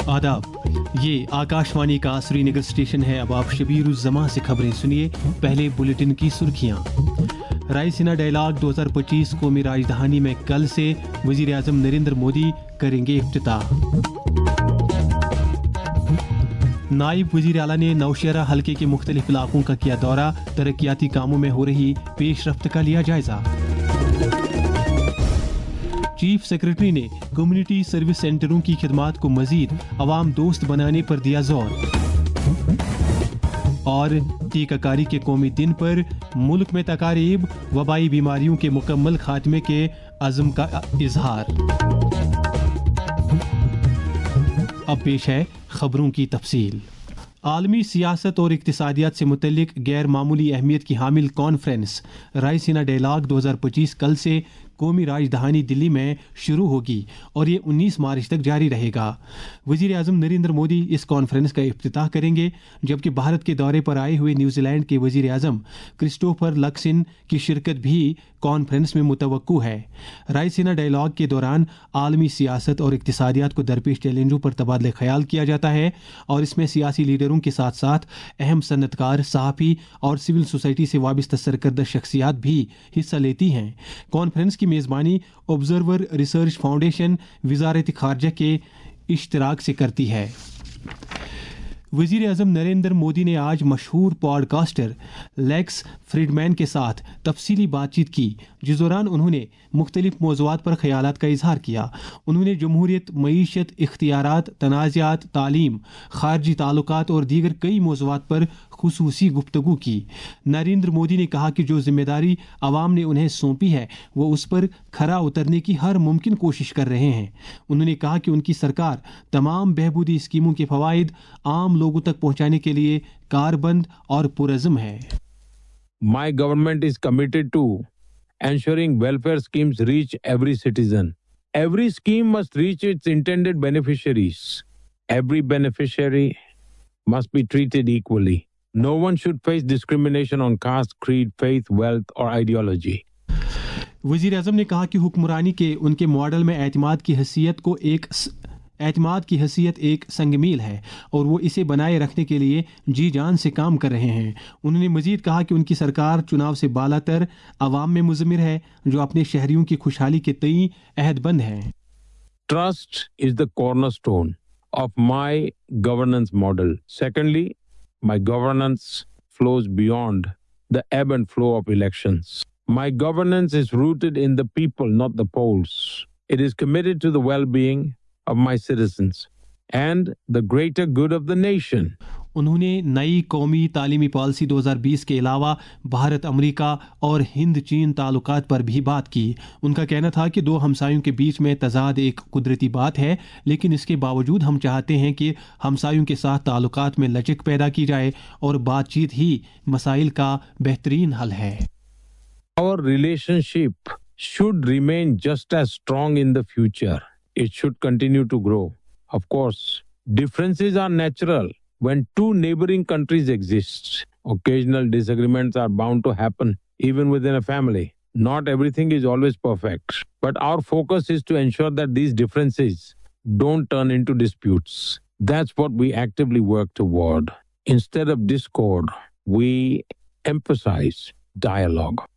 आदाब, ये आकाशवाणी का श्रीनगर स्टेशन है। अब आप शबीर उज़ ज़मां से खबरें सुनिए। पहले बुलेटिन की सुर्खियां। रायसीना डायलॉग 2025 कौमी राजधानी में कल से वज़ीर आज़म नरेंद्र मोदी करेंगे इफ्तिताह। नायब वज़ीर आला ने नौशहरा हलके के मुख्तलिफ इलाकों का किया दौरा, तरक्याती कामों में हो रही पेशरफ्त का लिया जायजा। चीफ सेक्रेटरी ने कम्युनिटी सर्विस सेंटरों की खिदमात को मजीद अवाम दोस्त बनाने पर दिया जोर। और टीकाकारी के कौमी दिन पर मुल्क में तकारीब, वबाई बीमारियों के मुकम्मल खात्मे के अज़्म का इजहार। अब पेश है खबरों की तफसील। आलमी सियासत और इक्तिसादियात से मुतल्लिक गैर मामूली अहमियत की हामिल कॉन्फ्रेंस रायसीना डायलॉग 2025 कल से कौमी राजधानी दिल्ली में शुरू होगी और ये 19 मार्च तक जारी रहेगा। वज़ीर आज़म नरेंद्र मोदी इस कॉन्फ्रेंस का इफ्तिताह करेंगे, जबकि भारत के दौरे पर आए हुए न्यूजीलैंड के वज़ीर आज़म क्रिस्टोफर लक्सन की शिरकत भी कॉन्फ्रेंस में मुतवक्कु है। रायसीना डायलॉग के दौरान आलमी सियासत और इक्तिसादियात को दरपेश चैलेंजों पर तबादला ख्याल किया जाता है और इसमें सियासी लीडरों के साथ साथ अहम सनतकार, सहाफ़ी और सिविल सोसाइटी से वाबस्ता सरकर्दा शख्सियात भी हिस्सा लेती हैं। कॉन्फ्रेंस की मेज़बानी ऑब्जर्वर रिसर्च फाउंडेशन वज़ारत ख़ारजा के इश्तराक से करती है। वज़ीर आज़म नरेंद्र मोदी ने आज मशहूर पॉडकास्टर लेक्स फ्रीडमैन के साथ तफसीली बातचीत की, जिस दौरान उन्होंने मुख्तलिफ मौज़ूआत पर ख़यालात का इजहार किया। उन्होंने जमहूरियत, मईशत, इख्तियारात, तनाज़ात, तालीम, ख़ारजी ताल्लुकात और दीगर कई मौज़ूआत पर खुसूसी गुफ्तगू की। नरेंद्र मोदी ने कहा कि जो जिम्मेदारी आवाम ने उन्हें सौंपी है वो उस पर खरा उतरने की हर मुमकिन कोशिश कर रहे हैं। उन्होंने कहा कि उनकी सरकार तमाम बहबूदी स्कीमों के फ़वाइद आम लोगों तक पहुंचाने के लिए कारबंद और पुरज़्म है। My government is committed to ensuring welfare schemes reach every citizen. Every scheme must reach its intended beneficiaries. Every beneficiary must be treated equally. No one should face discrimination on caste, creed, faith, wealth or ideology. वज़ीर आज़म ने कहा कि हुक्मरानी के उनके model में एतमाद की हैसियत एक संगमील है और वो इसे बनाए रखने के लिए जी जान से काम कर रहे हैं। उन्होंने मजीद कहा कि उनकी सरकार चुनाव से बालातर अवाम में मुज़मिर है, जो अपने शहरियों की खुशहाली के तई अहदबंद हैं। Trust is the cornerstone of my governance model. Secondly, my governance flows beyond the ebb and flow of elections. My governance is rooted in the people, not the polls. It is committed to the well-being of my citizens and the greater good of the nation. उन्होंने नई कौमी तालीमी policy 2020 के अलावा Bharat, America और हिंद चीन ताल्लुकात पर भी बात की। उनका कहना था कि दो हमसायों के बीच में तजाद एक कुदरती बात है, लेकिन इसके बावजूद हम चाहते हैं कि हमसायों के साथ ताल्लुकात में लचक पैदा की जाए और बातचीत ही मसाइल का बेहतरीन हल है। Our relationship should remain just as strong in the future. It should continue to grow. Of course, differences are natural when two neighboring countries exist. Occasional disagreements are bound to happen, even within a family. Not everything is always perfect, but our focus is to ensure that these differences don't turn into disputes. That's what we actively work toward. Instead of discord, we emphasize dialogue.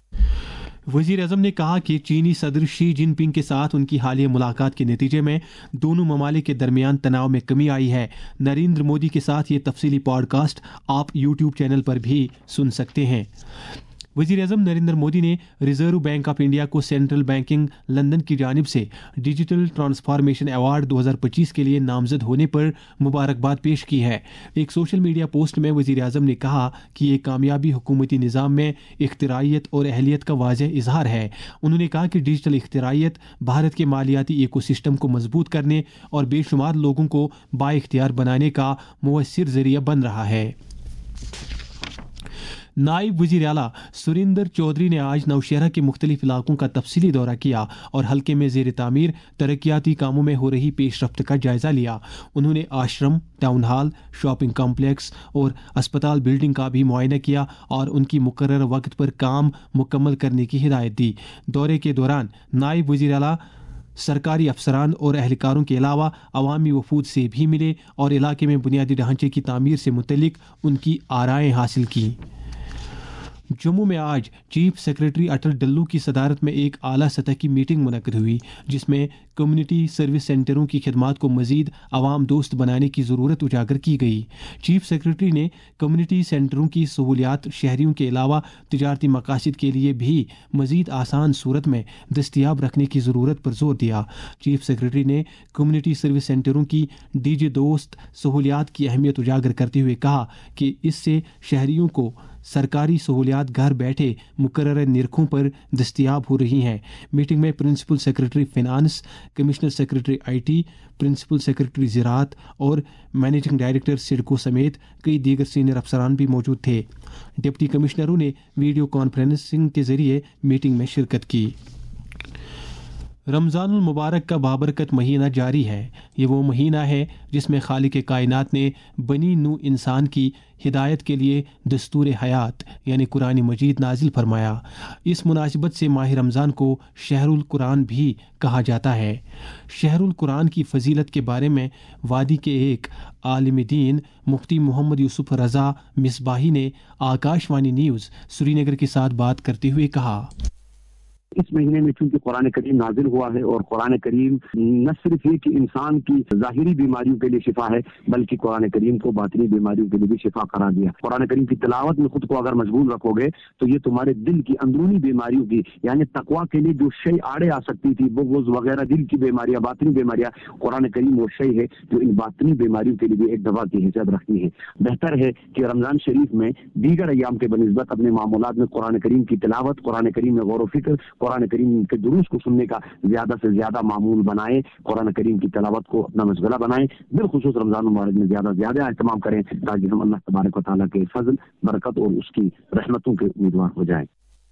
वज़ीर आज़म ने कहा कि चीनी सदर Xi Jinping के साथ उनकी हालिया मुलाकात के नतीजे में दोनों ममालिक के दरमियान तनाव में कमी आई है। नरेंद्र मोदी के साथ ये तफसीली पॉडकास्ट आप यूट्यूब चैनल पर भी सुन सकते हैं। वज़ीर आज़म नरेंद्र मोदी ने रिजर्व बैंक ऑफ इंडिया को सेंट्रल बैंकिंग लंदन की जानिब से डिजिटल ट्रांसफॉर्मेशन अवार्ड 2025 के लिए नामजद होने पर मुबारकबाद पेश की है। एक सोशल मीडिया पोस्ट में वज़ीर आज़म ने कहा कि ये कामयाबी हुकूमती निज़ाम में इख्तिराइयत और अहलियत का वाज़ेह इजहार है। उन्होंने कहा कि डिजिटल इख्तिराइयत भारत के मालियाती इकोसिस्टम को मजबूत करने और बेशुमार लोगों को बाइख्तियार बनाने का मुअस्सिर ज़रिया बन रहा है। नायब वज़ीर आला सुरिंदर चौधरी ने आज नौशहरा के मुख्तलिफ इलाकों का तफसीली दौरा किया और हल्के में ज़ेर तामीर तरक्याती कामों में हो रही पेशरफ्त का जायज़ा लिया। उन्होंने आश्रम, टाउन हॉल, शॉपिंग कॉम्प्लेक्स और अस्पताल बिल्डिंग का भी मुआयना किया और उनकी मुकर्रर वक्त पर काम मुकम्मल करने की हिदायत दी। दौरे के दौरान नायब वज़ीर आला सरकारी अफसरान और एहलकारों के अलावा अवामी वफूद से भी मिले और इलाके में बुनियादी ढांचे की तामीर से मुतल्लिक उनकी आराएं हासिल की। जम्मू में आज चीफ सेक्रेटरी अटल डल्लू की सदारत में एक आला सतह की मीटिंग मुनक्किद हुई, जिसमें कम्युनिटी सर्विस सेंटरों की खिदमात को मजीद आवाम दोस्त बनाने की ज़रूरत उजागर की गई। चीफ सेक्रेटरी ने कम्युनिटी सेंटरों की सहूलियात शहरियों के अलावा तिजारती मकासद के लिए भी मजीद आसान सूरत में दस्तियाब रखने की ज़रूरत पर जोर दिया। चीफ सेक्रेटरी ने कम्युनिटी सर्विस सेंटरों की डीजे दोस्त सहूलियात की अहमियत उजागर करते हुए कहा कि इससे शहरियों को सरकारी सहूलियात घर बैठे मुकर्रर निरखों पर दस्तियाब हो रही हैं। मीटिंग में principal secretary finance, commissioner secretary IT, principal secretary ज़राअत और मैनेजिंग डायरेक्टर सिडको समेत कई दीगर सीनियर अफसरान भी मौजूद थे। डिप्टी कमिश्नरों ने वीडियो कॉन्फ्रेंसिंग के जरिए मीटिंग में शिरकत की। रमज़ानुल मुबारक का बाबरकत महीना जारी है। ये वो महीना है जिसमें खालिक कायनात ने बनी नू इंसान की हिदायत के लिए दस्तूर हयात यानी कुरान मजीद नाजिल फरमाया। इस मुनासिबत से माह रमज़ान को शहरुल कुरान भी कहा जाता है। शहरुल कुरान की फजीलत के बारे में वादी के एक आलिम दीन मुफ्ती मोहम्मद यूसुफ रज़ा मिसबाही ने आकाशवाणी न्यूज़ श्रीनगर के साथ बात करते हुए कहा, इस महीने में चूंकि कुरान करीम नाजिल हुआ है और कुरान करीम न सिर्फ ये कि इंसान की ज़ाहिरी बीमारियों के लिए शिफा है, बल्कि कुरान करीम को बातिनी बीमारियों के लिए भी शिफा करार दिया। कुरान करीम की तिलावत में खुद को अगर मशगूल रखोगे तो ये तुम्हारे दिल की अंदरूनी बीमारियों की यानी तकवा के लिए जो शय आड़े आ सकती थी, बुग़्ज़ वगैरह दिल की बीमारियां, बातिनी बीमारियां, कुरान करीम वो शय है जो इन बातिनी बीमारियों के लिए भी एक दवा की हैसियत रखती है। बेहतर है कि रमज़ान शरीफ में दीगर अय्याम के बनिस्बत अपने मामूलात में कुरान करीम की तिलावत, कुरान करीम में गौर व फिक्र, कुरान करीम के दुरूस को सुनने का ज्यादा से ज्यादा मामूल बनाएं, कुरान करीम की तिलावत को अपना मशगला बनाएं। बिलखुसूस रमजान मुबारक में ज्यादा से ज्यादा एहतमाम करें ताकि हम अल्लाह तबारक व तआला के फजल, बरकत और उसकी रहमतों के उम्मीदवार हो जाएं।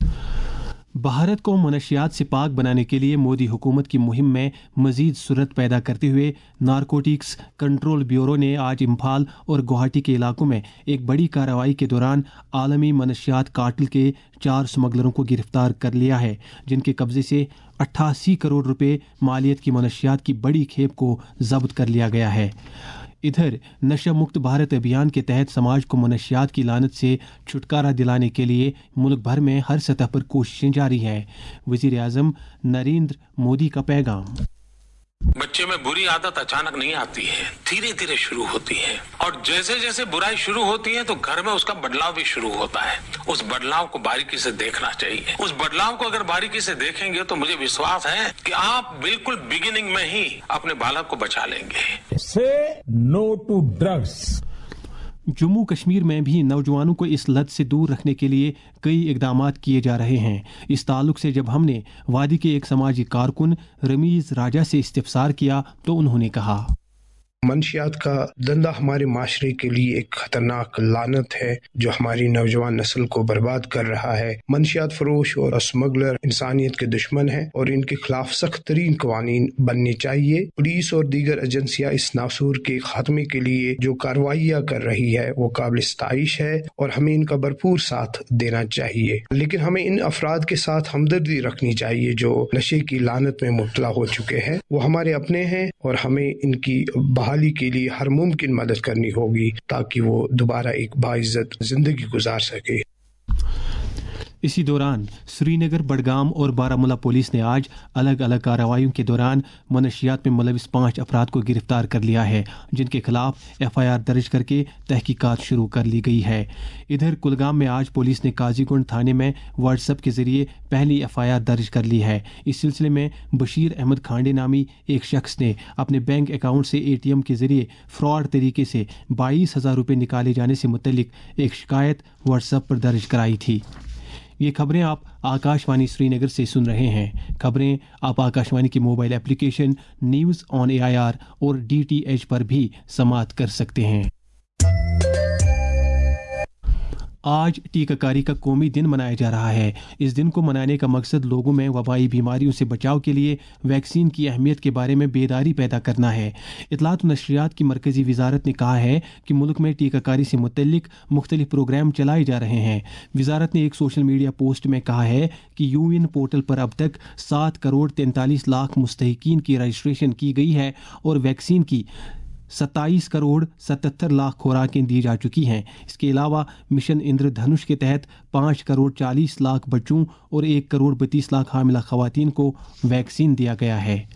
भारत को मनशियात से पाक बनाने के लिए मोदी हुकूमत की मुहिम में मजीद सूरत पैदा करते हुए नारकोटिक्स कंट्रोल ब्यूरो ने आज इम्फाल और गुवाहाटी के इलाकों में एक बड़ी कार्रवाई के दौरान आलमी मनशियात कार्टेल के 4 स्मगलरों को गिरफ्तार कर लिया है, जिनके कब्जे से 88 करोड़ रुपए मालियत की मनशियात की बड़ी खेप को जब्त कर लिया गया है। इधर नशा मुक्त भारत अभियान के तहत समाज को मनशियात की लानत से छुटकारा दिलाने के लिए मुल्क भर में हर सतह पर कोशिशें जारी हैं। वज़ीर आज़म नरेंद्र मोदी का पैगाम, बच्चे में बुरी आदत अचानक नहीं आती है, धीरे धीरे शुरू होती है और जैसे जैसे बुराई शुरू होती है तो घर में उसका बदलाव भी शुरू होता है। उस बदलाव को बारीकी से देखना चाहिए। उस बदलाव को अगर बारीकी से देखेंगे तो मुझे विश्वास है कि आप बिल्कुल बिगिनिंग में ही अपने बालक को बचा लेंगे। से no to drugs. Jammu Kashmir में भी नौजवानों को इस लत से दूर रखने के लिए कई इक़दामात किए जा रहे हैं। इस ताल्लुक से जब हमने वादी के एक समाजी कारकुन रमीज राजा से इस्तिफसार किया तो उन्होंने कहा, मंशियात का धंधा हमारे माशरे के लिए एक खतरनाक लानत है जो हमारी नौजवान नस्ल को बर्बाद कर रहा है। मंशियात फरोश और स्मगलर इंसानियत के दुश्मन हैं और इनके खिलाफ सख्त तरीन कवानीन बनने चाहिए। पुलिस और दीगर एजेंसियां इस नासूर के खात्मे के लिए जो कार्रवाइयाँ कर रही है वो काबिल सताइश है और हमें इनका भरपूर साथ देना चाहिए, लेकिन हमें इन अफराद के साथ हमदर्दी रखनी चाहिए जो नशे की लानत में मुब्तला हो चुके हैं। वो हमारे अपने हैं और हमें इनकी के लिए हर मुमकिन मदद करनी होगी ताकि वो दोबारा एक बाइज्जत जिंदगी गुजार सके। इसी दौरान श्रीनगर, बडगाम और बारामूला पुलिस ने आज अलग अलग कार्रवाइयों के दौरान मनशियात में मुलविस 5 अफराद को गिरफ्तार कर लिया है, जिनके खिलाफ FIR दर्ज करके तहकीकात शुरू कर ली गई है। इधर कुलगाम में आज पुलिस ने काजीगुंड थाने में व्हाट्सएप के जरिए पहली FIR दर्ज कर ली है। इस सिलसिले में बशीर अहमद खांडे नामी एक शख्स ने अपने बैंक अकाउंट से ATM के जरिए फ्रॉड तरीके से 22,000 रुपये निकाले जाने से मुतल्लिक एक शिकायत व्हाट्सएप पर दर्ज कराई थी। ये खबरें आप आकाशवाणी श्रीनगर से सुन रहे हैं। खबरें आप आकाशवाणी की mobile application news on AIR और DTH पर भी समाअत कर सकते हैं। آج ٹیکہ کاری کا قومی دن منایا جا رہا ہے۔ اس دن کو منانے کا مقصد لوگوں میں وبائی بیماریوں سے بچاؤ کے لیے ویکسین کی اہمیت کے بارے میں بیداری پیدا کرنا ہے۔ اطلاعات و نشریات کی مرکزی وزارت نے کہا ہے کہ ملک میں ٹیکہ کاری سے متعلق مختلف پروگرام چلائے جا رہے ہیں۔ وزارت نے ایک سوشل میڈیا پوسٹ میں کہا ہے کہ UN پورٹل پر اب تک 7 کروڑ 43 لاکھ مستحقین کی رجسٹریشن کی گئی ہے اور ویکسین کی 27 کروڑ 77 لاکھ خوراکیں دی جا چکی ہیں۔ اس کے علاوہ مشن اندر دھنش کے تحت 5 کروڑ 40 لاکھ بچوں اور 1 کروڑ 32 لاکھ حاملہ خواتین کو ویکسین دیا گیا ہے۔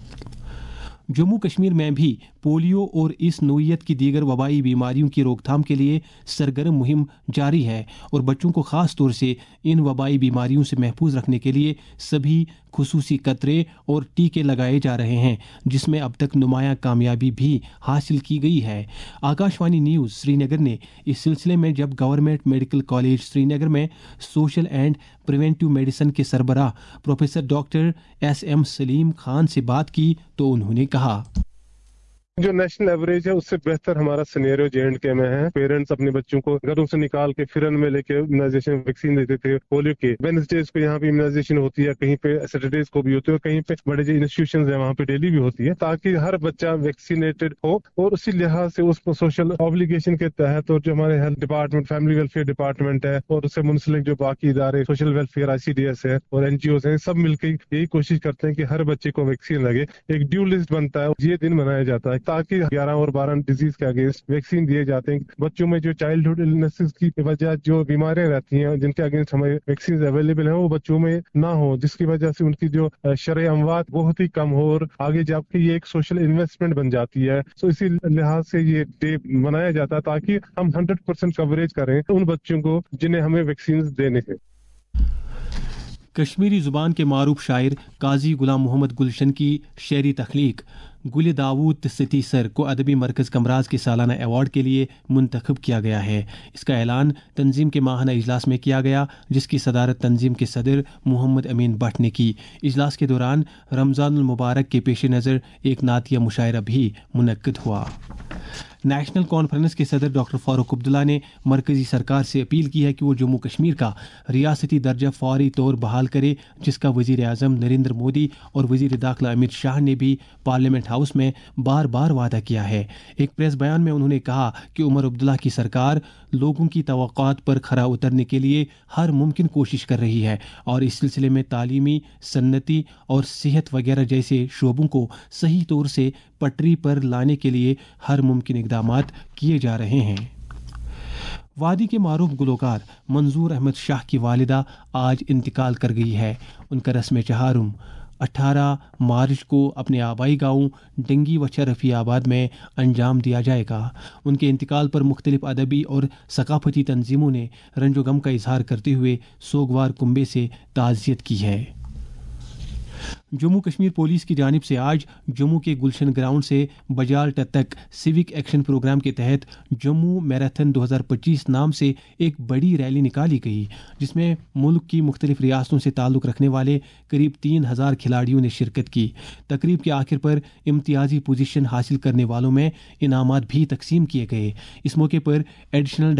جموں کشمیر میں بھی پولیو اور اس نوعیت کی دیگر وبائی بیماریوں کی روک تھام کے لیے سرگرم مہم جاری ہے اور بچوں کو خاص طور سے ان وبائی بیماریوں سے محفوظ رکھنے کے لیے سبھی خصوصی قطرے اور ٹیکے لگائے جا رہے ہیں، جس میں اب تک نمایاں کامیابی بھی حاصل کی گئی ہے۔ آکاشوانی نیوز سری نگر نے اس سلسلے میں جب government medical college Srinagar میں سوشل اینڈ پریونٹیو میڈیسن کے سربراہ professor doctor SM Saleem Khan سے بات کی تو انہوں نے کہا، جو نیشنل ایوریج ہے اس سے بہتر ہمارا سینیریو JNK میں ہے۔ پیرنٹس اپنے بچوں کو گھروں سے نکال کے فرن میں لے کے امیونائزیشن ویکسین دیتے تھے پولیو کے۔ وینسڈیز کو یہاں پہ امیونائزیشن ہوتی ہے، کہیں پہ سیٹرڈیز کو بھی ہوتی ہے، کہیں پہ بڑے جو انسٹیٹیوشنز ہیں وہاں پہ ڈیلی بھی ہوتی ہے، تاکہ ہر بچہ ویکسینیٹڈ ہو اور اسی لحاظ سے اس کو سوشل آبلیگیشن کے تحت، اور جو ہمارے health department, family welfare department ہے اور اس سے منسلک جو باقی ادارے سوشل ویلفیئر ICDS ہے اور NGOs ہیں، سب مل کے یہی کوشش کرتے ہیں کہ ہر بچے کو ویکسین لگے۔ ایک ڈیو لسٹ بنتا ہے، یہ دن منایا جاتا ہے تاکہ 11 اور 12 ڈیزیز کے اگینسٹ ویکسین دیے جاتے ہیں۔ بچوں میں جو چائلڈہڈ النیسز کی وجہ جو بیماریاں رہتی ہیں جن کے اگینسٹ ہمارے ویکسین اویلیبل ہیں، وہ بچوں میں نہ ہو، جس کی وجہ سے ان کی جو شرح اموات بہت ہی کم ہو اور آگے جا کے یہ ایک سوشل انویسٹمنٹ بن جاتی ہے۔ سو اسی لحاظ سے یہ ڈے منایا جاتا ہے تاکہ ہم 100% کوریج کریں ان بچوں کو جنہیں ہمیں ویکسین دینے ہیں۔ کشمیری زبان کے معروف شاعر قاضی غلام محمد گلشن کی شعری تخلیق گل داود ستی سر کو ادبی مرکز کمراز کے سالانہ ایوارڈ کے لیے منتخب کیا گیا ہے۔ اس کا اعلان تنظیم کے ماہانہ اجلاس میں کیا گیا، جس کی صدارت تنظیم کے صدر محمد امین بٹ نے کی۔ اجلاس کے دوران رمضان المبارک کے پیش نظر ایک نعتیہ مشاعرہ بھی منعقد ہوا۔ نیشنل کانفرنس کے صدر ڈاکٹر فاروق عبداللہ نے مرکزی سرکار سے اپیل کی ہے کہ وہ جموں کشمیر کا ریاستی درجہ فوری طور بحال کرے، جس کا وزیر اعظم نریندر مودی اور وزیر داخلہ امت شاہ نے بھی پارلیمنٹ ہاؤس میں بار بار وعدہ کیا ہے۔ ایک پریس بیان میں انہوں نے کہا کہ عمر عبداللہ کی سرکار لوگوں کی توقعات پر کھرا اترنے کے لیے ہر ممکن کوشش کر رہی ہے اور اس سلسلے میں تعلیمی، صنعتی اور صحت وغیرہ جیسے شعبوں کو صحیح طور سے پٹری پر لانے کے لیے ہر ممکن اقدامات کیے جا رہے ہیں۔ وادی کے معروف گلوکار منظور احمد شاہ کی والدہ آج انتقال کر گئی ہے۔ ان کا رسم چہارم 18 مارچ کو اپنے آبائی گاؤں ڈنگی وچھا رفیع آباد میں انجام دیا جائے گا۔ ان کے انتقال پر مختلف ادبی اور ثقافتی تنظیموں نے رنج و غم کا اظہار کرتے ہوئے سوگوار کنبے سے تعزیت کی ہے۔ جموں کشمیر پولیس کی جانب سے آج جموں کے گلشن گراؤنڈ سے بجالٹا تک سیوک ایکشن پروگرام کے تحت جموں میراتھن 2025 نام سے ایک بڑی ریلی نکالی گئی، جس میں ملک کی مختلف ریاستوں سے تعلق رکھنے والے قریب 3000 کھلاڑیوں نے شرکت کی۔ تقریب کے آخر پر امتیازی پوزیشن حاصل کرنے والوں میں انعامات بھی تقسیم کیے گئے۔ اس موقع پر additional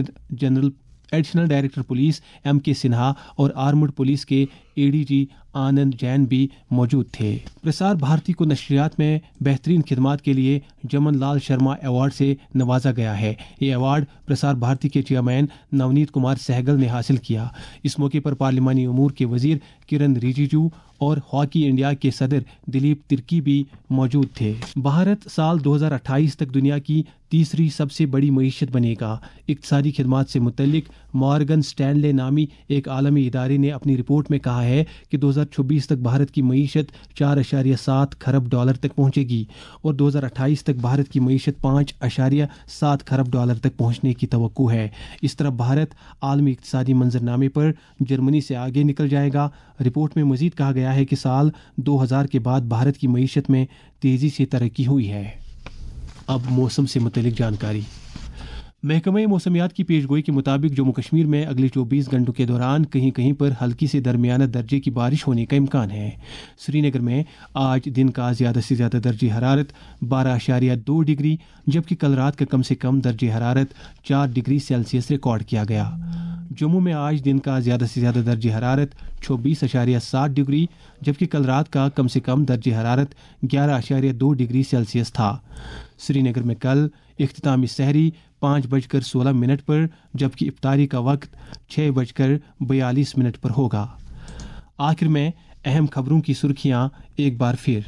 director police MK Sinha اور آرمڈ پولیس کے ADG آنند جین بھی موجود تھے۔ پرسار بھارتی کو نشریات میں بہترین خدمات کے لیے جمن لال شرما ایوارڈ سے نوازا گیا ہے۔ یہ ایوارڈ پرسار بھارتی کے چیئرمین نونیت کمار سہگل نے حاصل کیا۔ اس موقع پر پارلیمانی امور کے وزیر کرن رجیجو اور ہاکی انڈیا کے صدر دلیپ ترکی بھی موجود تھے۔ بھارت سال 2028 تک دنیا کی تیسری سب سے بڑی معیشت بنے گا۔ اقتصادی خدمات سے متعلق مارگن سٹینلے نامی ایک عالمی ادارے نے اپنی رپورٹ میں کہا ہے کہ 2026 تک بھارت کی معیشت 4.7 کھرب ڈالر تک پہنچے گی اور 2028 تک بھارت کی معیشت 5.7 کھرب ڈالر تک پہنچنے کی توقع ہے۔ اس طرح بھارت عالمی اقتصادی منظرنامے پر جرمنی سے آگے نکل جائے گا۔ رپورٹ میں مزید کہا گیا ہے کہ سال 2000 کے بعد بھارت کی معیشت میں تیزی سے ترقی ہوئی ہے۔ اب موسم سے متعلق جانکاری۔ محکمہ موسمیات کی پیشگوئی کے مطابق جموں کشمیر میں اگلے 24 گھنٹوں کے دوران کہیں کہیں پر ہلکی سے درمیانہ درجے کی بارش ہونے کا امکان ہے۔ سری نگر میں آج دن کا زیادہ سے زیادہ درجہ حرارت 12.2 ڈگری جبکہ کل رات کا کم سے کم درجہ حرارت 4 ڈگری سیلسیس ریکارڈ کیا گیا۔ जम्मू में आज दिन का ज़्यादा से ज़्यादा दर्ज हरारत 26.7 डिग्री जबकि कल रात का कम से कम दर्ज हरारत 11.2 डिग्री सेल्सियस था। श्रीनगर में कल इख्तितामी सहरी 5:16 पर जबकि इफ्तारी का वक्त 6:42 पर होगा। आखिर में अहम खबरों की सुर्खियां एक बार फिर।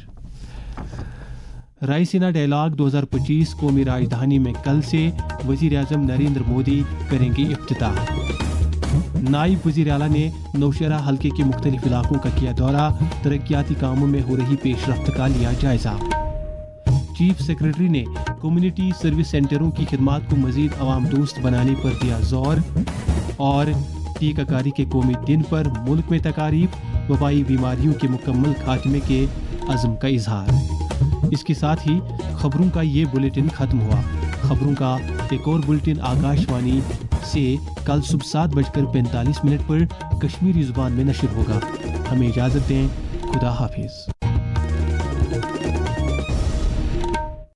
रायसीना डायलॉग 2025 कौमी राजधानी में कल से वज़ीर-ए-आज़म नरेंद्र मोदी करेंगे इफ्तिताह। नायब वज़ीर आला ने नौशहरा हल्के के मुख्तलिफ इलाकों का किया दौरा, तरक्याती कामों में हो रही पेशरफ्त का लिया जायजा। चीफ सेक्रेटरी ने कम्युनिटी सर्विस सेंटरों की खिदमात को मजीद अवाम दोस्त बनाने पर दिया जोर। और टीकाकारी के कौमी दिन पर मुल्क में तकारीब, वबाई बीमारियों के मुकम्मल खात्मे के अज़्म का इजहार। इसके साथ ही खबरों का ये बुलेटिन ख़त्म हुआ। खबरों का एक और बुलेटिन आकाशवाणी से कल सुबह 7:45 पर कश्मीरी ज़ुबान में नशर होगा। हमें इजाज़त दें। खुदा हाफिज़।